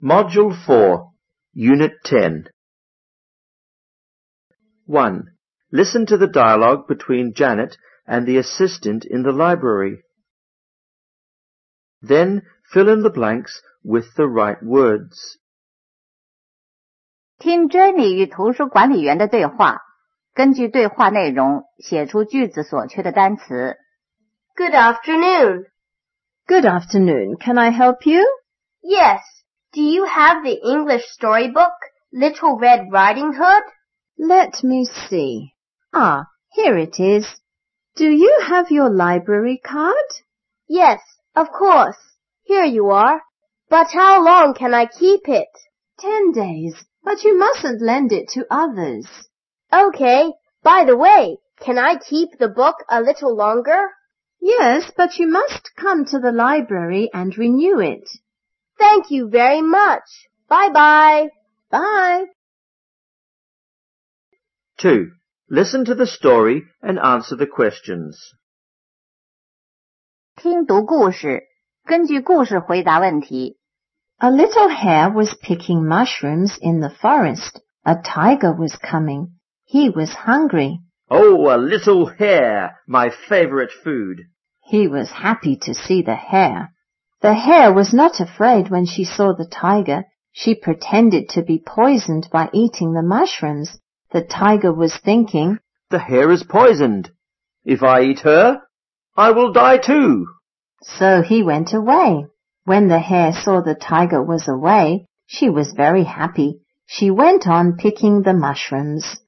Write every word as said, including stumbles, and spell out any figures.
Module four, Unit ten. one. Listen to the dialogue between Janet and the assistant in the library. Then fill in the blanks with the right words. 听 Jenny 与图书管理员的对话，根据对话内容写出句子所缺的单词。 Good afternoon. Good afternoon. Can I help you? Yes. Do you have the English storybook, Little Red Riding Hood? Let me see. Ah, here it is. Do you have your library card? Yes, of course. Here you are. But how long can I keep it? Ten days, but you mustn't lend it to others. Okay. By the way, can I keep the book a little longer? Yes, but you must come to the library and renew it. Thank you very much. Bye-bye. Bye. two. Listen to the story and answer the questions. 听读故事，根据故事回答问题。 A little hare was picking mushrooms in the forest. A tiger was coming. He was hungry. Oh, a little hare, my favorite food. He was happy to see the hare. The hare was not afraid when she saw the tiger. She pretended to be poisoned by eating the mushrooms. The tiger was thinking, The hare is poisoned. If I eat her, I will die too. So he went away. When the hare saw the tiger was away, she was very happy. She went on picking the mushrooms.